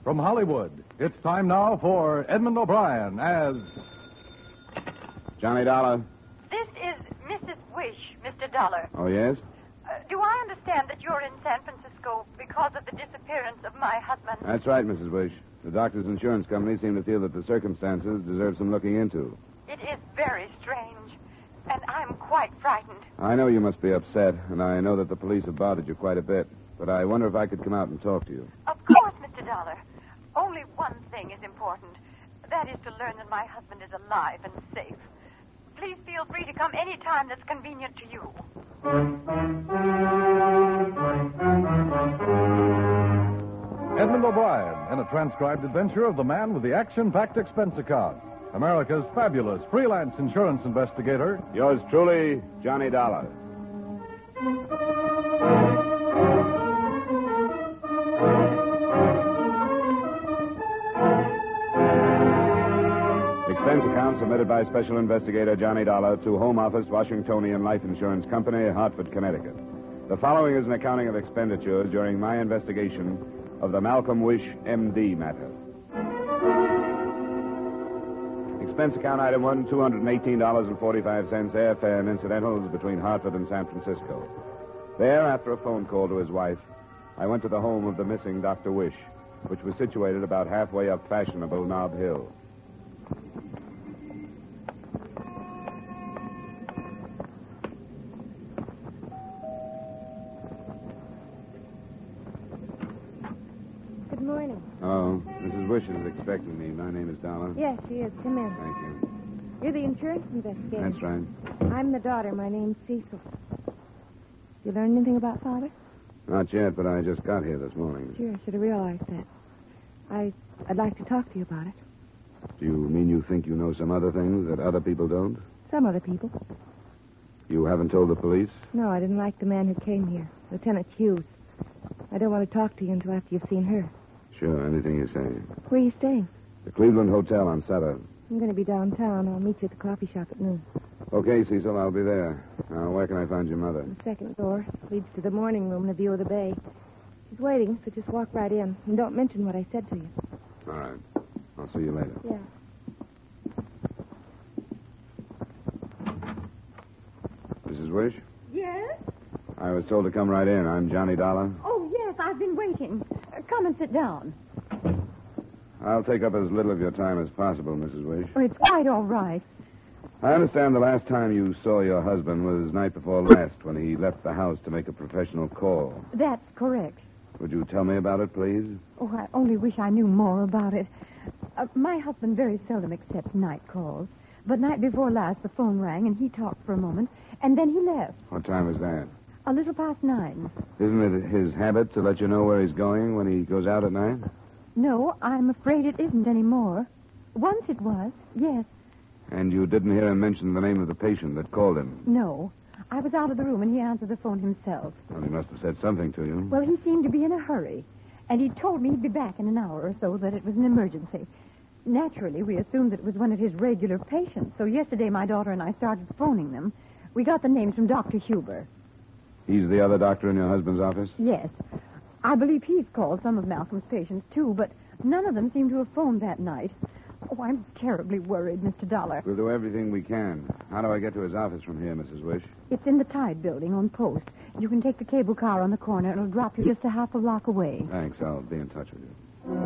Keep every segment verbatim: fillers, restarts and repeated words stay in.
From Hollywood, it's time now for Edmund O'Brien as... Johnny Dollar. This is Missus Wish, Mister Dollar. Oh, yes? Uh, do I understand that you're in San Francisco because of the disappearance of my husband? That's right, Missus Wish. The doctor's insurance company seem to feel that the circumstances deserve some looking into. It is very strange, and I'm quite frightened. I know you must be upset, and I know that the police have bothered you quite a bit, but I wonder if I could come out and talk to you. Of course, Mister Dollar. Only one thing is important. That is to learn that my husband is alive and safe. Please feel free to come any time that's convenient to you. Edmund O'Brien in a transcribed adventure of the man with the action-packed expense account. America's fabulous freelance insurance investigator. Yours truly, Johnny Dollar. Expense account submitted by Special Investigator Johnny Dollar to Home Office, Washingtonian Life Insurance Company, Hartford, Connecticut. The following is an accounting of expenditures during my investigation of the Malcolm Wish, M D matter. Expense account item one, two hundred eighteen dollars and forty-five cents, airfare and incidentals between Hartford and San Francisco. There, after a phone call to his wife, I went to the home of the missing Doctor Wish, which was situated about halfway up fashionable Nob Hill. Good morning. Oh, Missus Wish is expecting me. My name is Dollar. Yes, she is. Come in. Thank you. You're the insurance investigator. That's right. I'm the daughter. My name's Cecil. You learn anything about Father? Not yet, but I just got here this morning. Sure, I should have realized that. I, I'd like to talk to you about it. Do you mean you think you know some other things that other people don't? Some other people. You haven't told the police? No, I didn't like the man who came here, Lieutenant Hughes. I don't want to talk to you until after you've seen her. Sure, anything you say. Where are you staying? The Cleveland Hotel on Sutter. I'm going to be downtown. I'll meet you at the coffee shop at noon. Okay, Cecil, I'll be there. Now, where can I find your mother? The second door leads to the morning room and a view of the bay. She's waiting, so just walk right in. And don't mention what I said to you. All right. I'll see you later. Yeah. Missus Wish? Yes? I was told to come right in. I'm Johnny Dollar. Oh, yes, I've been waiting. Uh, come and sit down. I'll take up as little of your time as possible, Missus Wish. Oh, it's quite all right. I understand the last time you saw your husband was night before last when he left the house to make a professional call. That's correct. Would you tell me about it, please? Oh, I only wish I knew more about it. Uh, my husband very seldom accepts night calls. But night before last, the phone rang, and he talked for a moment, and then he left. What time was that? A little past nine. Isn't it his habit to let you know where he's going when he goes out at night? No, I'm afraid it isn't anymore. Once it was, yes. And you didn't hear him mention the name of the patient that called him? No. I was out of the room, and he answered the phone himself. Well, he must have said something to you. Well, he seemed to be in a hurry. And he told me he'd be back in an hour or so, that it was an emergency. Naturally, we assumed that it was one of his regular patients. So yesterday, my daughter and I started phoning them. We got the names from Doctor Huber. He's the other doctor in your husband's office? Yes. I believe he's called some of Malcolm's patients, too, but none of them seem to have phoned that night. Oh, I'm terribly worried, Mister Dollar. We'll do everything we can. How do I get to his office from here, Missus Wish? It's in the Tide building on post. You can take the cable car on the corner. It'll drop you just a half a block away. Thanks. I'll be in touch with you.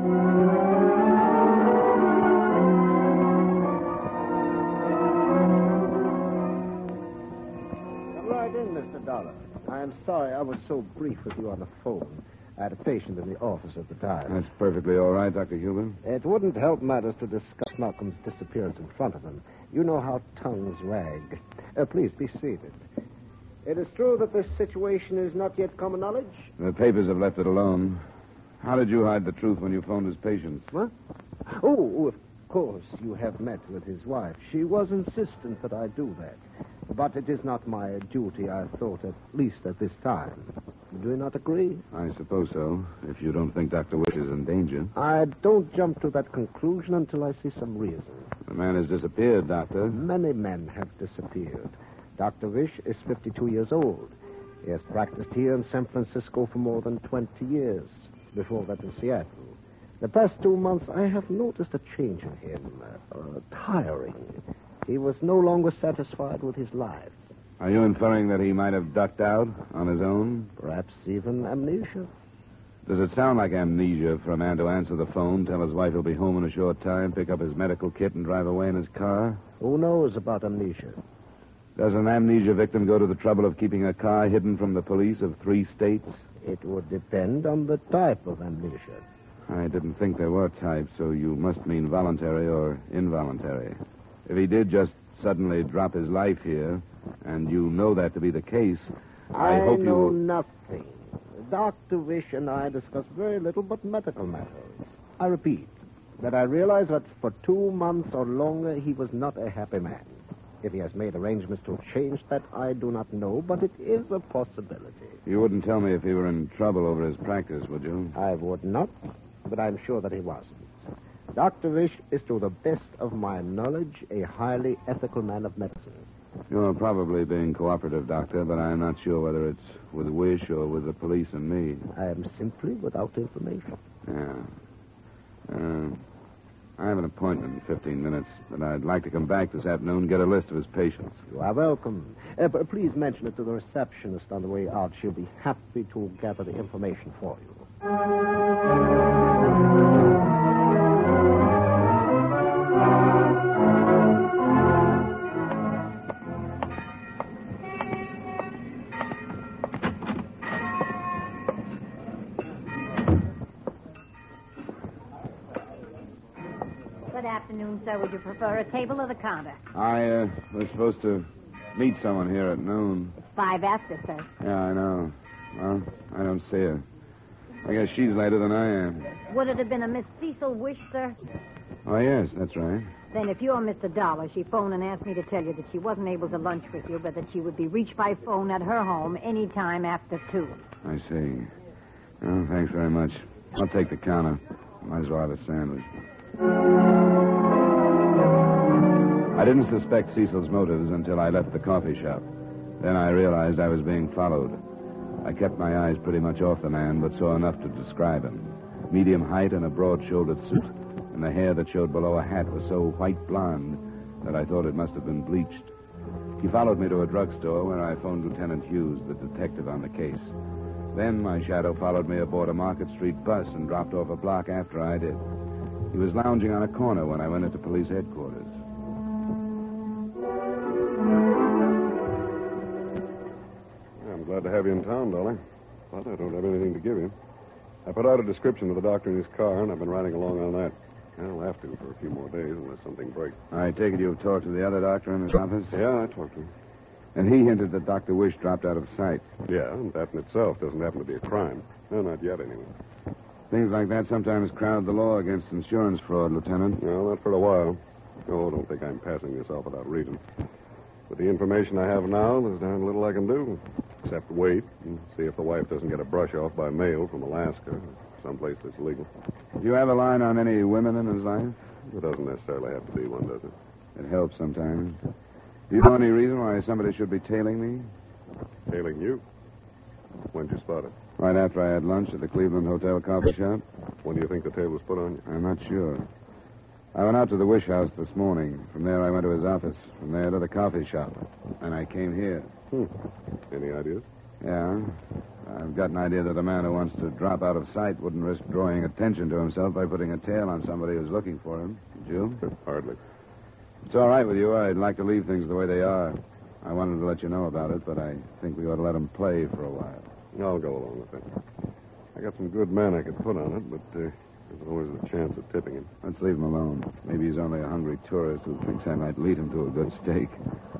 Come right in, Mister Dollar. I am sorry I was so brief with you on the phone. I had a patient in the office at the time. That's perfectly all right, Doctor Huber. It wouldn't help matters to discuss Malcolm's disappearance in front of him. You know how tongues wag. Uh, please be seated. It is true that this situation is not yet common knowledge? The papers have left it alone. How did you hide the truth when you phoned his patients? What? Oh, of course, you have met with his wife. She was insistent that I do that. But it is not my duty, I thought, at least at this time. Do you not agree? I suppose so, if you don't think Doctor Wish is in danger. I don't jump to that conclusion until I see some reason. The man has disappeared, Doctor. Many men have disappeared. Doctor Wish is fifty-two years old. He has practiced here in San Francisco for more than twenty years. Before that in Seattle. The past two months, I have noticed a change in him. Uh, uh, tiring. He was no longer satisfied with his life. Are you inferring that he might have ducked out on his own? Perhaps even amnesia. Does it sound like amnesia for a man to answer the phone, tell his wife he'll be home in a short time, pick up his medical kit, and drive away in his car? Who knows about amnesia? Does an amnesia victim go to the trouble of keeping a car hidden from the police of three states? It would depend on the type of amnesia. I didn't think there were types, so you must mean voluntary or involuntary. If he did just suddenly drop his life here, and you know that to be the case, I, I hope know you... nothing. Doctor Wish and I discuss very little but medical matters. I repeat that I realize that for two months or longer he was not a happy man. If he has made arrangements to change that, I do not know, but it is a possibility. You wouldn't tell me if he were in trouble over his practice, would you? I would not, but I'm sure that he wasn't. Doctor Wish is, to the best of my knowledge, a highly ethical man of medicine. You're probably being cooperative, Doctor, but I'm not sure whether it's with Wish or with the police and me. I am simply without information. Yeah. Uh, I have an appointment in fifteen minutes, but I'd like to come back this afternoon and get a list of his patients. You are welcome. Uh, but please mention it to the receptionist on the way out. She'll be happy to gather the information for you. Good afternoon, sir. Would you prefer a table or the counter? I uh, was supposed to meet someone here at noon. It's five after, sir. Yeah, I know. Well, I don't see her. I guess she's later than I am. Would it have been a Miss Cecil Wish, sir? Oh, yes, that's right. Then if you're Mister Dollar, she phoned and asked me to tell you that she wasn't able to lunch with you, but that she would be reached by phone at her home any time after two. I see. Well, thanks very much. I'll take the counter. Might as well have a sandwich. I didn't suspect Cecil's motives until I left the coffee shop. Then I realized I was being followed. I kept my eyes pretty much off the man, but saw enough to describe him. Medium height and a broad-shouldered suit, and the hair that showed below a hat was so white blonde that I thought it must have been bleached. He followed me to a drugstore where I phoned Lieutenant Hughes, the detective on the case. Then my shadow followed me aboard a Market Street bus and dropped off a block after I did. He was lounging on a corner when I went into police headquarters. I'm glad to have you in town, Dolly. But I don't have anything to give you. I put out a description of the doctor in his car, and I've been riding along on that. I'll have to for a few more days unless something breaks. I take it you've talked to the other doctor in his office? Yeah, I talked to him. And he hinted that Doctor Wish dropped out of sight. Yeah, and that in itself doesn't happen to be a crime. No, not yet, anyway. Things like that sometimes crowd the law against insurance fraud, Lieutenant. Well, not for a while. Oh, don't think I'm passing this off without reason. With the information I have now, there's darn little I can do. Except wait and see if the wife doesn't get a brush off by mail from Alaska or someplace that's legal. Do you have a line on any women in his life? It doesn't necessarily have to be one, does it? It helps sometimes. Do you know any reason why somebody should be tailing me? Tailing you? When'd you spot it? Right after I had lunch at the Cleveland Hotel coffee shop. When do you think the tail was put on you? I'm not sure. I went out to the Wish house this morning. From there, I went to his office. From there to the coffee shop. And I came here. Hmm. Any ideas? Yeah. I've got an idea that a man who wants to drop out of sight wouldn't risk drawing attention to himself by putting a tail on somebody who's looking for him. Would you? Hardly. It's all right with you. I'd like to leave things the way they are. I wanted to let you know about it, but I think we ought to let them play for a while. I'll go along with it. I got some good men I could put on it, but uh, there's always a chance of tipping him. Let's leave him alone. Maybe he's only a hungry tourist who thinks I might lead him to a good steak.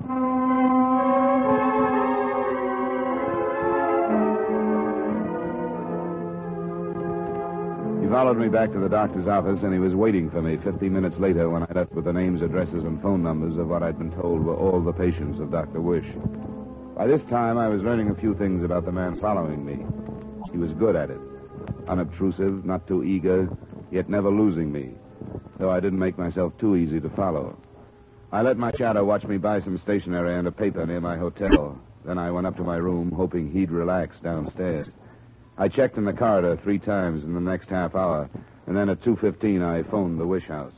He followed me back to the doctor's office, and he was waiting for me fifteen minutes later when I left with the names, addresses, and phone numbers of what I'd been told were all the patients of Doctor Wish. By this time, I was learning a few things about the man following me. He was good at it. Unobtrusive, not too eager, yet never losing me, though I didn't make myself too easy to follow. I let my shadow watch me buy some stationery and a paper near my hotel. Then I went up to my room, hoping he'd relax downstairs. I checked in the corridor three times in the next half hour, And then at two fifteen, I phoned the Wish House.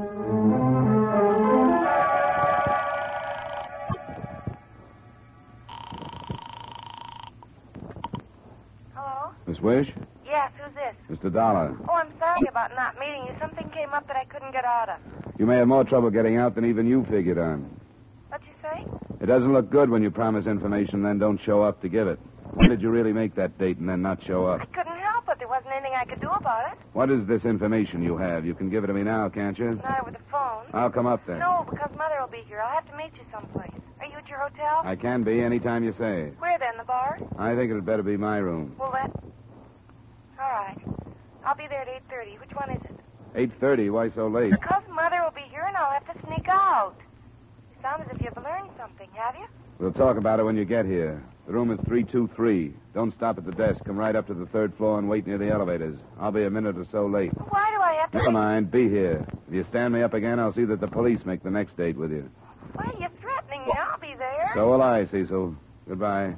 Hello? Miss Wish? Yes, who's this? Mister Dollar. Oh, I'm sorry about not meeting you. Something came up that I couldn't get out of. You may have more trouble getting out than even you figured on. What'd you say? It doesn't look good when you promise information and then don't show up to give it. When did you really make that date and then not show I up? couldn't help it. There wasn't anything I could do about it. What is this information you have? You can give it to me now, can't you? Not over the phone. I'll come up then. No, because Mother will be here. I'll have to meet you someplace. Are you at your hotel? I can be any time you say. Where then, the bar? I think it'd better be my room. Well, that... All right. I'll be there at eight thirty. Which one is it? eight thirty, why so late? Because Mother will be here and I'll have to sneak out. You sound as if you've learned something, have you? We'll talk about it when you get here. The room is three two three. Don't stop at the desk. Come right up to the third floor and wait near the elevators. I'll be a minute or so late. Why do I have to... Never mind. Be here. If you stand me up again, I'll see that the police make the next date with you. Why are you threatening me? I'll be there. So will I, Cecil. Goodbye.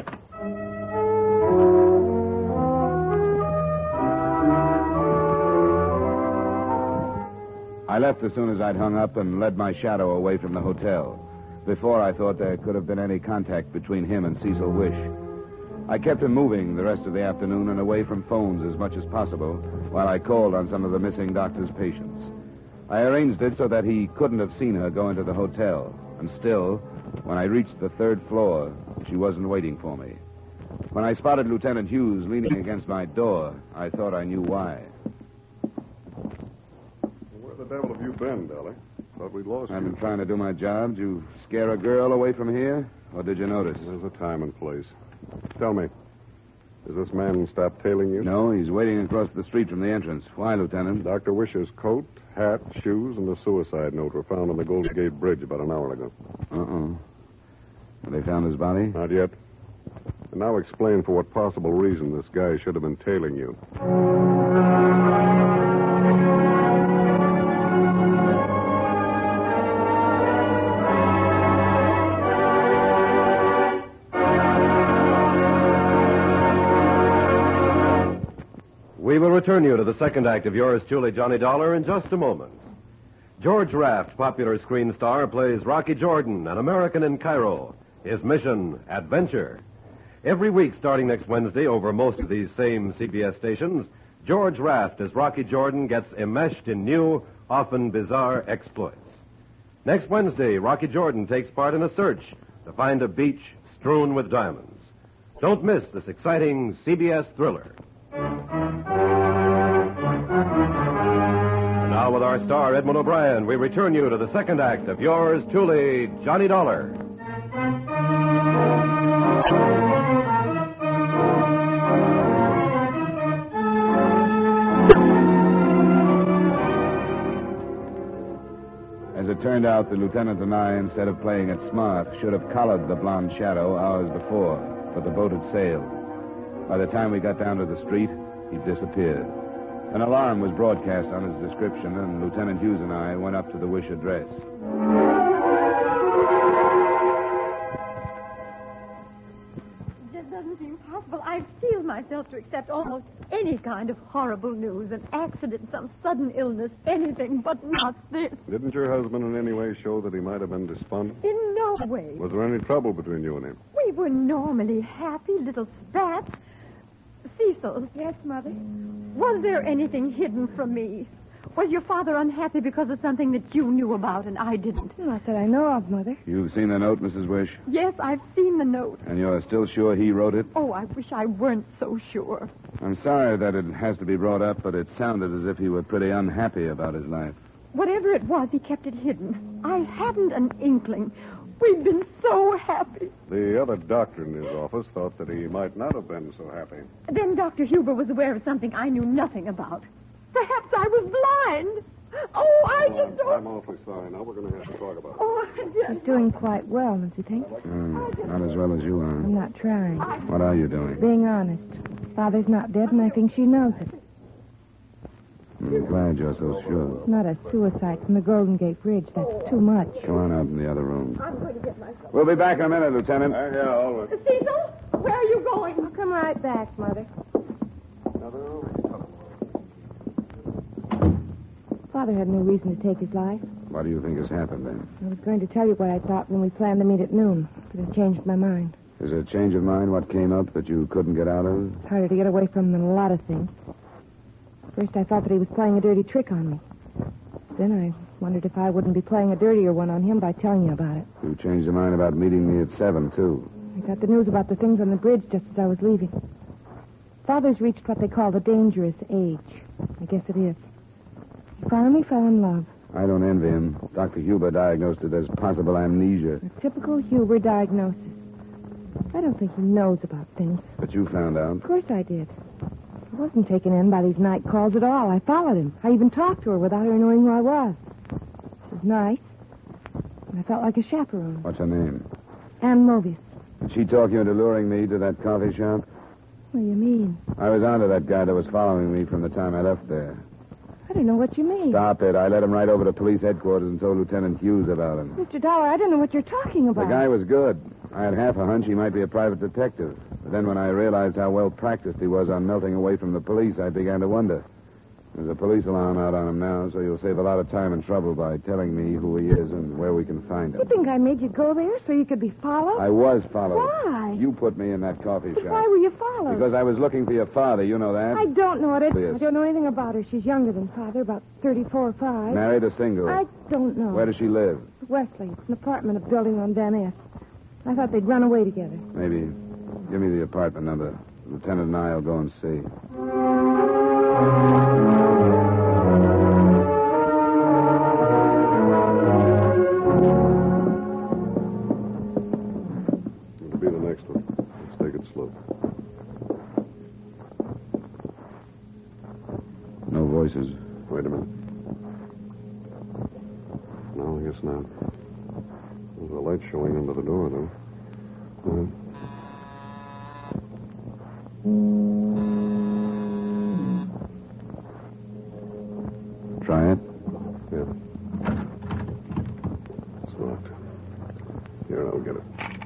I left as soon as I'd hung up and led my shadow away from the hotel. Before, I thought there could have been any contact between him and Cecil Wish. I kept him moving the rest of the afternoon and away from phones as much as possible while I called on some of the missing doctor's patients. I arranged it so that he couldn't have seen her go into the hotel. And still, when I reached the third floor, she wasn't waiting for me. When I spotted Lieutenant Hughes leaning against my door, I thought I knew why. Where the devil have you been, Dolly? Thought we'd lost I've you. been trying to do my job. Did you scare a girl away from here? Or did you notice? There's a time and place. Tell me, has this man stopped tailing you? No, he's waiting across the street from the entrance. Why, Lieutenant? Doctor Wisher's coat, hat, shoes, and a suicide note were found on the Golden Gate Bridge about an hour ago. Uh-uh. Have they found his body? Not yet. And now explain for what possible reason this guy should have been tailing you. We will return you to the second act of yours truly, Johnny Dollar, in just a moment. George Raft, popular screen star, plays Rocky Jordan, an American in Cairo. His mission, adventure. Every week starting next Wednesday over most of these same C B S stations, George Raft as Rocky Jordan gets enmeshed in new, often bizarre exploits. Next Wednesday, Rocky Jordan takes part in a search to find a beach strewn with diamonds. Don't miss this exciting C B S thriller. And now with our star, Edmund O'Brien, we return you to the second act of yours truly, Johnny Dollar. As it turned out, the lieutenant and I, instead of playing it smart, should have collared the blonde shadow hours before, but the boat had sailed. By the time we got down to the street, he'd disappeared. An alarm was broadcast on his description, and Lieutenant Hughes and I went up to the Wish address. It just doesn't seem possible. I steel myself to accept almost any kind of horrible news, an accident, some sudden illness, anything, but not this. Didn't your husband in any way show that he might have been despondent? In no way. Was there any trouble between you and him? We were normally happy little spats. Cecil. Yes, Mother? Was there anything hidden from me? Was your father unhappy because of something that you knew about and I didn't? Not that I know of, Mother. You've seen the note, Missus Wish? Yes, I've seen the note. And you're still sure he wrote it? Oh, I wish I weren't so sure. I'm sorry that it has to be brought up, but it sounded as if he were pretty unhappy about his life. Whatever it was, he kept it hidden. I hadn't an inkling. We'd been so happy. The other doctor in his office thought that he might not have been so happy. Then Doctor Huber was aware of something I knew nothing about. Perhaps I was blind. Oh, I just don't... I'm awfully sorry. Now we're going to have to talk about it. Oh, I just... She's doing quite well, don't you think? Mm, not as well as you are. I'm not trying. What are you doing? Being honest. Father's not dead, and I think she knows it. I'm glad you're so sure. Not a suicide from the Golden Gate Bridge. That's too much. Come on out in the other room. I'm going to get myself... We'll be back in a minute, Lieutenant. Uh, yeah, all right. Cecil, where are you going? I'll come right back, Mother. Father had no reason to take his life. What do you think has happened, then? I was going to tell you what I thought when we planned to meet at noon, but I changed my mind. Is it a change of mind what came up that you couldn't get out of? It's harder to get away from than a lot of things. First, I thought that he was playing a dirty trick on me. Then I wondered if I wouldn't be playing a dirtier one on him by telling you about it. You changed your mind about meeting me at seven, too. I got the news about the things on the bridge just as I was leaving. Father's reached what they call the dangerous age. I guess it is. He finally fell in love. I don't envy him. Doctor Huber diagnosed it as possible amnesia. A typical Huber diagnosis. I don't think he knows about things. But you found out. Of course I did. I wasn't taken in by these night calls at all. I followed him. I even talked to her without her knowing who I was. She was nice. And I felt like a chaperone. What's her name? Ann Mobius. Did she talk you into luring me to that coffee shop? What do you mean? I was onto that guy that was following me from the time I left there. I don't know what you mean. Stop it. I led him right over to police headquarters and told Lieutenant Hughes about him. Mister Dollar, I don't know what you're talking The about. guy was good. I had half a hunch he might be a private detective. But then when I realized how well practiced he was on melting away from the police, I began to wonder. There's a police alarm out on him now, so you'll save a lot of time and trouble by telling me who he is and where we can find him. You think I made you go there so you could be followed? I was followed. Why? You put me in that coffee But shop. why were you followed? Because I was looking for your father. You know that. I don't know it. Yes. I don't know anything about her. She's younger than Father, about thirty-four or five. Married or single? I don't know. Where does she live? Wesley. It's an apartment, a building on Van Ness. I thought they'd run away together. Maybe. Give me the apartment number. Lieutenant and I will go and see. It'll be the next one. Let's take it slow. No voices. Wait a minute. No, I guess not. There's a light showing under the door, though. Uh, Try it. yeah. It's locked. Here, I'll get it.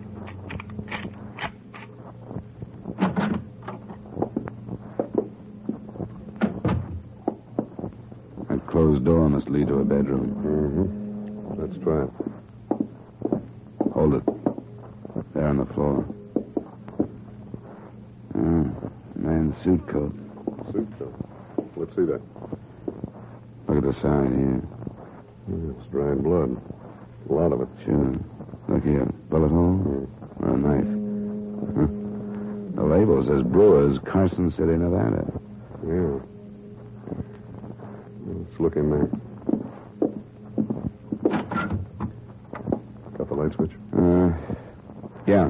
That closed door must lead to a bedroom. Mm-hmm. Let's try it. Hold it. There on the floor. Ah, man's suit coat. Suit coat. Let's see that. Look at the side here. It's dried blood. A lot of it. Sure. Look here. Bullet hole? Or a knife? Huh. The label says Brewers, Carson City, Nevada. Yeah. Let's look in there. Got the light switch? Uh, yeah.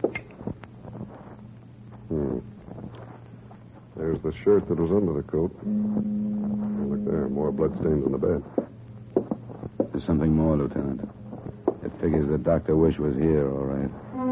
Hmm. There's the shirt that was under the coat. Oh, look there, more bloodstains on the bed. There's something more, Lieutenant. It figures that Doctor Wish was here, all right.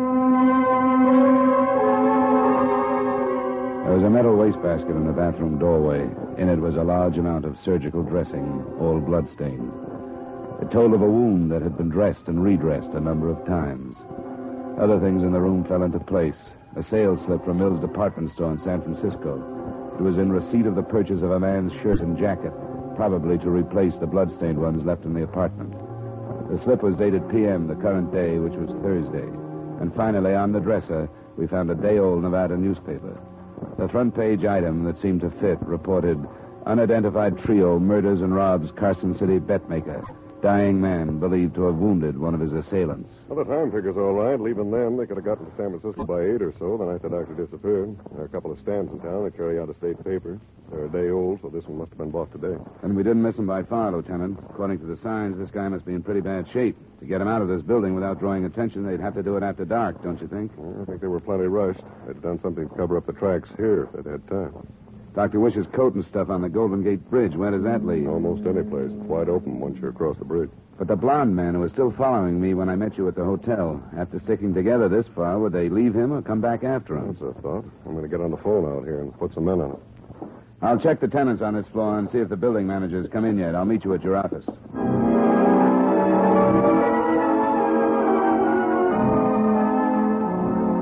There was a metal wastebasket in the bathroom doorway. In it was a large amount of surgical dressing, all bloodstained. It told of a wound that had been dressed and redressed a number of times. Other things in the room fell into place. A sales slip from Mills' department store in San Francisco. It was in receipt of the purchase of a man's shirt and jacket, probably to replace the bloodstained ones left in the apartment. The slip was dated P M the current day, which was Thursday. And finally, on the dresser, we found a day-old Nevada newspaper. The front page item that seemed to fit reported, unidentified trio murders and robs Carson City betmaker. Dying man believed to have wounded one of his assailants. Well, the time figure's all right. Leaving them, they could have gotten to San Francisco by eight or so the night the doctor disappeared. There are a couple of stands in town that carry out-of-state papers. They're a day old, so this one must have been bought today. And we didn't miss him by far, Lieutenant. According to the signs, this guy must be in pretty bad shape. To get him out of this building without drawing attention, they'd have to do it after dark, don't you think? Well, I think they were plenty rushed. They'd done something to cover up the tracks here if they'd had time. Doctor Wish's coat and stuff on the Golden Gate Bridge. Where does that lead? Almost any place. It's wide open once you're across the bridge. But the blonde man who was still following me when I met you at the hotel, after sticking together this far, would they leave him or come back after him? That's a thought. I'm going to get on the phone out here and put some men on it. I'll check the tenants on this floor and see if the building manager's come in yet. I'll meet you at your office.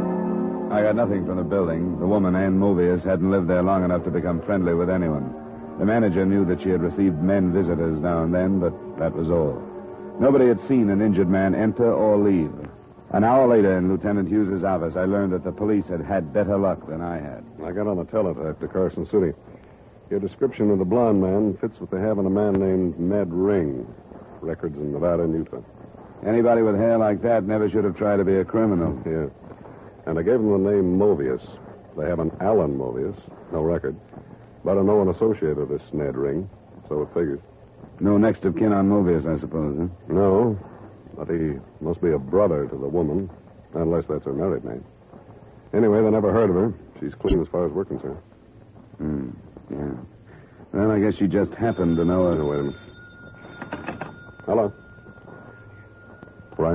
I got nothing from the building. The woman, Ann Mobius, hadn't lived there long enough to become friendly with anyone. The manager knew that she had received men visitors now and then, but that was all. Nobody had seen an injured man enter or leave. An hour later, in Lieutenant Hughes's office, I learned that the police had had better luck than I had. I got on the teletype to Carson City. Your description of the blonde man fits what they have in a man named Ned Ring. Records in Nevada and Utah. Anybody with hair like that never should have tried to be a criminal. Yeah. And I gave them the name Movius. They have an Alan Movius, no record, but a known associate of this Ned Ring, so it figures. No next of kin on Movius, I suppose, huh? No, but he must be a brother to the woman, unless that's her married name. Anyway, they never heard of her. She's clean as far as we're concerned. Hmm, yeah. Well, I guess she just happened to know her. Oh, wait a minute. Hello. Right.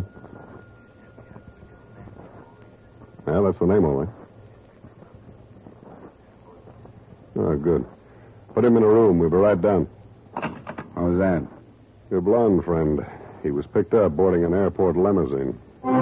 Yeah, that's the name, all right. Oh, good. Put him in a room. We'll be right down. How was that? Your blonde friend. He was picked up boarding an airport limousine.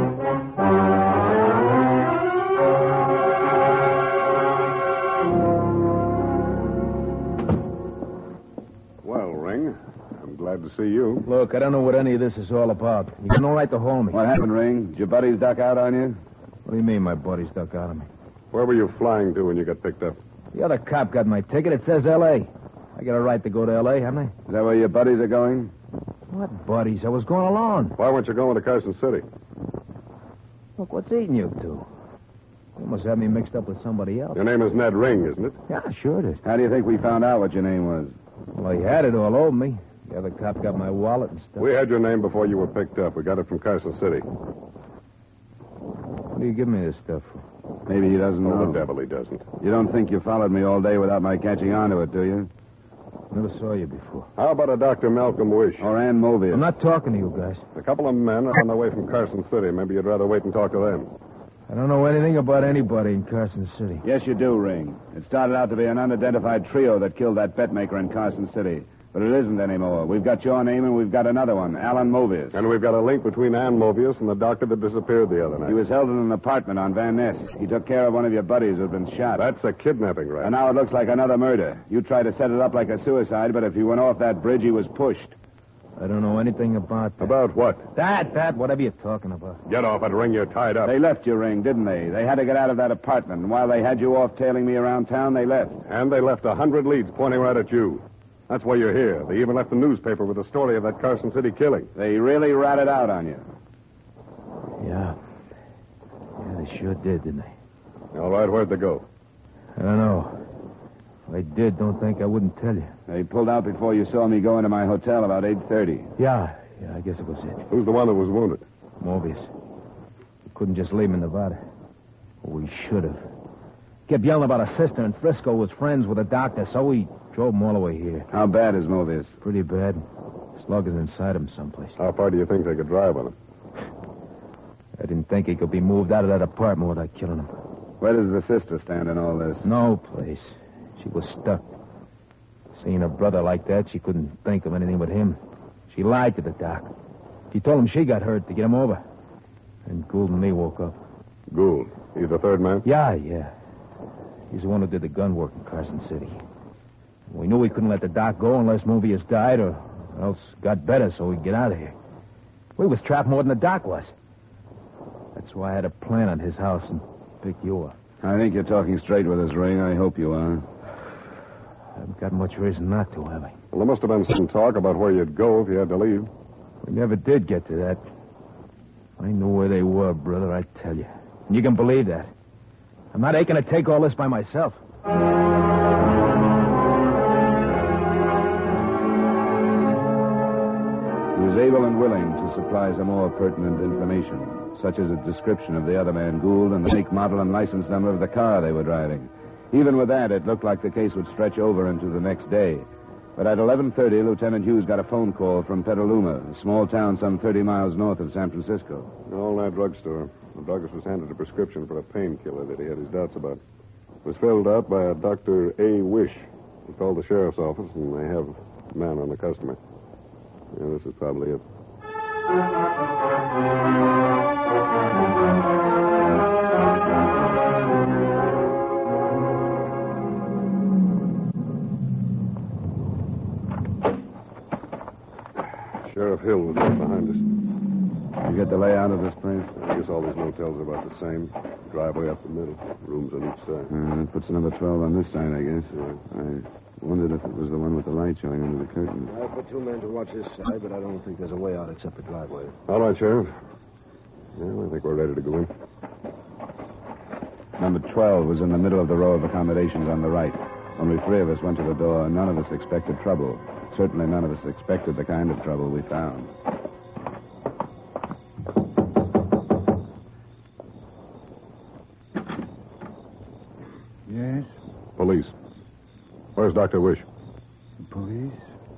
Well, Ring, I'm glad to see you. Look, I don't know what any of this is all about. You got no right to hold me. What happened, Ring? Did your buddies duck out on you? What do you mean my buddies duck out of me? Where were you flying to when you got picked up? The other cop got my ticket. It says L A I got a right to go to L A, haven't I? Is that where your buddies are going? What buddies? I was going alone. Why weren't you going to Carson City? Look, what's eating you two? You must have me mixed up with somebody else. Your name is Ned Ring, isn't it? Yeah, sure it is. How do you think we found out what your name was? Well, he had it all over me. The other cop got my wallet and stuff. We had your name before you were picked up. We got it from Carson City. What do you give me this stuff for? Maybe he doesn't Oh, know. the devil, he doesn't. You don't think you followed me all day without my catching on to it, do you? Never saw you before. How about a Doctor Malcolm Wish? Or Ann Mobius? I'm not talking to you guys. A couple of men are on their way from Carson City. Maybe you'd rather wait and talk to them. I don't know anything about anybody in Carson City. Yes, you do, Ring. It started out to be an unidentified trio that killed that bet maker in Carson City. But it isn't anymore. We've got your name, and we've got another one, Alan Mobius. And we've got a link between Ann Mobius and the doctor that disappeared the other night. He was held in an apartment on Van Ness. He took care of one of your buddies who'd been shot. That's a kidnapping, right? And now it looks like another murder. You tried to set it up like a suicide, but if he went off that bridge, he was pushed. I don't know anything about that. About what? That, that, whatever you're talking about. Get off it, Ring. You're tied up. They left you, Ring, didn't they? They had to get out of that apartment. And while they had you off tailing me around town, they left. And they left a hundred leads pointing right at you. That's why you're here. They even left the newspaper with the story of that Carson City killing. They really ratted out on you. Yeah. Yeah, they sure did, didn't they? All right, where'd they go? I don't know. If I did, don't think I wouldn't tell you. They pulled out before you saw me go into my hotel about eight thirty. Yeah, yeah, I guess it was it. Who's the one that was wounded? Mobius. We couldn't just leave him in Nevada. We should have. Kept yelling about a sister in Frisco was friends with a doctor, so we drove him all the way here. How bad is Mobius? Pretty bad. Slug is inside him someplace. How far do you think they could drive on him? I didn't think he could be moved out of that apartment without killing him. Where does the sister stand in all this? No place. She was stuck. Seeing her brother like that, she couldn't think of anything but him. She lied to the doc. She told him she got hurt to get him over. And Gould and me woke up. Gould. He's the third man? Yeah, yeah. He's the one who did the gun work in Carson City. We knew we couldn't let the doc go unless Mobius died or else got better so we'd get out of here. We was trapped more than the doc was. That's why I had a plan on his house and picked you up. I think you're talking straight with us, Ring. I hope you are. I haven't got much reason not to, have I? Well, there must have been some talk about where you'd go if you had to leave. We never did get to that. I knew where they were, brother, I tell you. And you can believe that. I'm not aching to take all this by myself. He was able and willing to supply some more pertinent information, such as a description of the other man, Gould, and the make, model, and license number of the car they were driving. Even with that, it looked like the case would stretch over into the next day. But at eleven thirty, Lieutenant Hughes got a phone call from Petaluma, a small town some thirty miles north of San Francisco. All that drugstore. Douglas was handed a prescription for a painkiller that he had his doubts about. It was filled out by a Doctor A. Wish. He called the sheriff's office, and they have a man on the customer. Yeah, this is probably it. Sheriff Hill was right behind us. You get the layout of this place? I guess all these motels are about the same. Driveway up the middle. Rooms on each side. Uh, that puts number twelve on this side, I guess. Uh, I wondered if it was the one with the light showing under the curtain. I put two men to watch this side, but I don't think there's a way out except the driveway. All right, Sheriff. Well, I think we're ready to go in. Number twelve was in the middle of the row of accommodations on the right. Only three of us went to the door, and none of us expected trouble. Certainly none of us expected the kind of trouble we found. Yes? Police. Where's Doctor Wish? Police?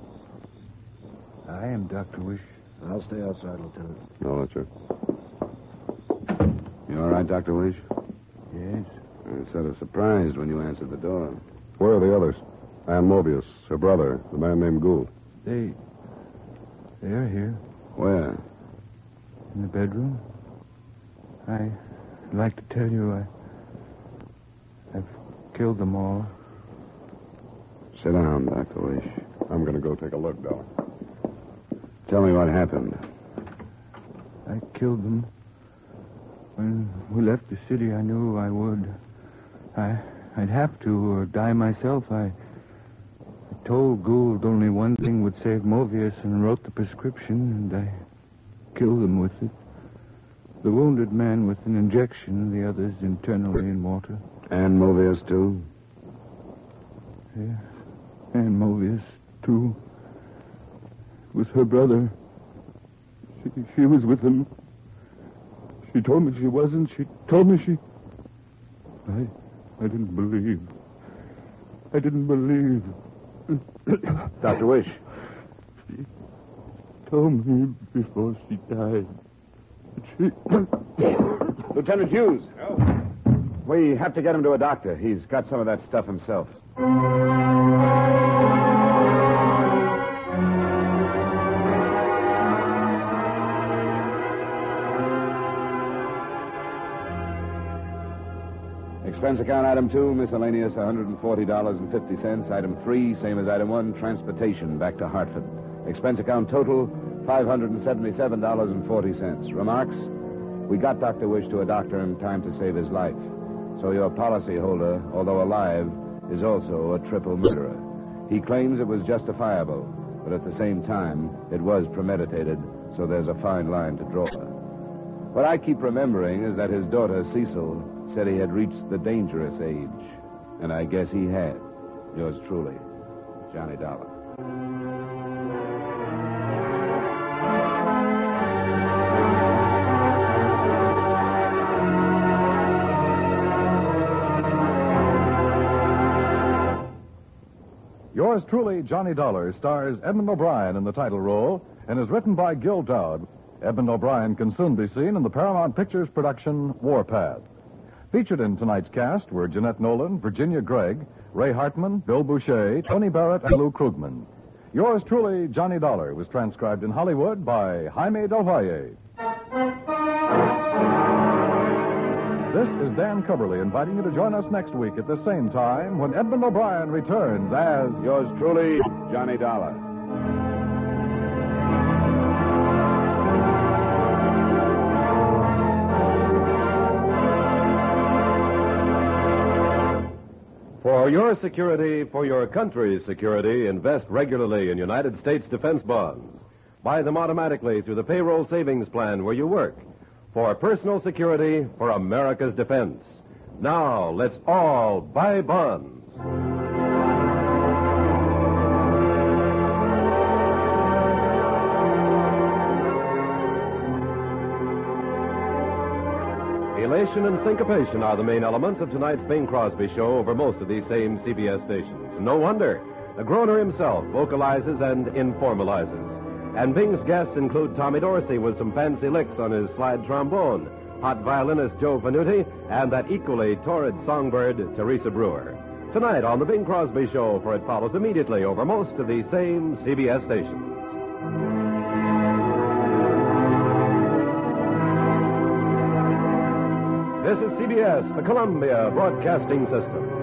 I am Doctor Wish. I'll stay outside, Lieutenant. No, that's sir. You all right, Doctor Wish? Yes. I was sort of surprised when you answered the door. Where are the others? Ann Mobius, her brother, the man named Gould. They... They're here. Where? In the bedroom. I'd like to tell you I... I've killed them all. Sit down, Doctor Wish. I'm going to go take a look, Dollar. Tell me what happened. I killed them. When we left the city, I knew I would. I, I'd have to, or die myself. I, I told Gould only one thing would save Mobius and wrote the prescription, and I killed him with it. The wounded man with an injection, the others internally in water. And Mobius, too? Yes. And Mobius, too. It was her brother. She, she was with him. She told me she wasn't. She told me she... I, I didn't believe. I didn't believe. Doctor Wish. She told me before she died. She... Lieutenant Hughes. Oh. We have to get him to a doctor. He's got some of that stuff himself. Expense account item two, miscellaneous, one hundred forty dollars and fifty cents. Item three, same as item one, transportation back to Hartford. Expense account total, five hundred seventy-seven dollars and forty cents. Remarks? We got Doctor Wish to a doctor in time to save his life. So your policyholder, although alive, is also a triple murderer. He claims it was justifiable, but at the same time, it was premeditated, so there's a fine line to draw. What I keep remembering is that his daughter, Cecil, said he had reached the dangerous age. And I guess he had. Yours truly, Johnny Dollar. Yours truly, Johnny Dollar, stars Edmund O'Brien in the title role and is written by Gil Dowd. Edmund O'Brien can soon be seen in the Paramount Pictures production Warpath. Featured in tonight's cast were Jeanette Nolan, Virginia Gregg, Ray Hartman, Bill Boucher, Tony Barrett, and Lou Krugman. Yours truly, Johnny Dollar, was transcribed in Hollywood by Jaime Del Valle. This is Dan Cubberly inviting you to join us next week at the same time when Edmund O'Brien returns as... Yours truly, Johnny Dollar. For your security, for your country's security, invest regularly in United States defense bonds. Buy them automatically through the payroll savings plan where you work. For personal security, for America's defense. Now, let's all buy bonds. Elation and syncopation are the main elements of tonight's Bing Crosby show over most of these same C B S stations. No wonder. The Groner himself vocalizes and informalizes. And Bing's guests include Tommy Dorsey with some fancy licks on his slide trombone, hot violinist Joe Venuti, and that equally torrid songbird, Teresa Brewer. Tonight on the Bing Crosby Show, for it follows immediately over most of these same C B S stations. This is C B S, the Columbia Broadcasting System.